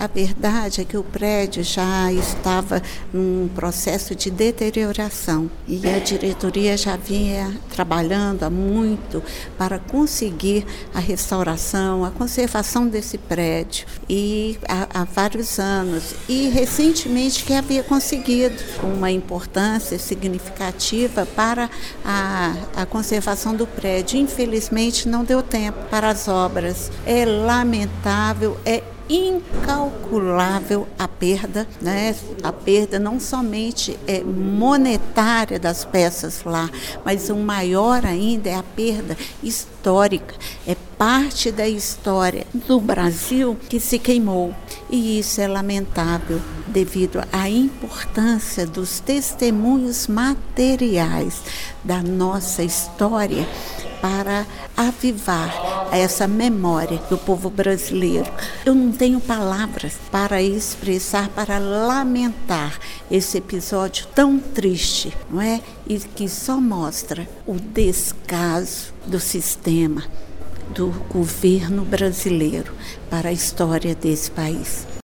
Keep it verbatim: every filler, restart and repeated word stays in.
A verdade é que o prédio já estava num processo de deterioração e a diretoria já vinha trabalhando há muito para conseguir a restauração, a conservação desse prédio e há, há vários anos. E recentemente que havia conseguido uma importância significativa para a, a conservação do prédio. Infelizmente não deu tempo para as obras. É lamentável, é incalculável a perda, né? A perda não somente é monetária das peças lá, mas o maior ainda é a perda histórica. É parte da história do Brasil que se queimou. E isso é lamentável devido à importância dos testemunhos materiais da nossa história para avivar essa memória do povo brasileiro. Eu não tenho palavras para expressar, para lamentar esse episódio tão triste, não é? E que só mostra o descaso do sistema, do governo brasileiro para a história desse país.